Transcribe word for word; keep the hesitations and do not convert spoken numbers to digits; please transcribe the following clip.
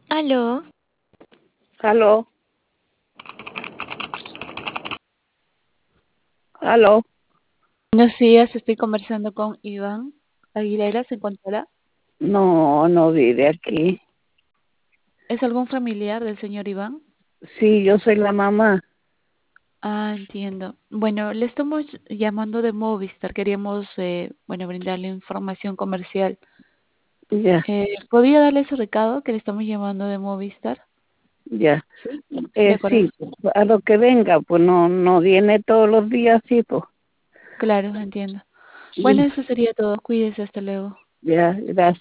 Aló, Aló, aló. buenos días, estoy conversando con Iván Aguilera, ¿se encontrará? No, no vive aquí. ¿Es algún familiar del señor Iván? Sí, yo soy la mamá. Ah, entiendo. Bueno, le estamos llamando de Movistar, queríamos, eh, bueno, brindarle información comercial. Ya, Eh, ¿podría darle ese recado que le estamos llamando de Movistar? ya. Sí, de Eh, acuerdo. sí, a lo que venga, pues no, no viene todos los días, sí, pues. Claro, entiendo. Bueno, Ya, eso sería todo. Cuídese, hasta luego. ya, gracias.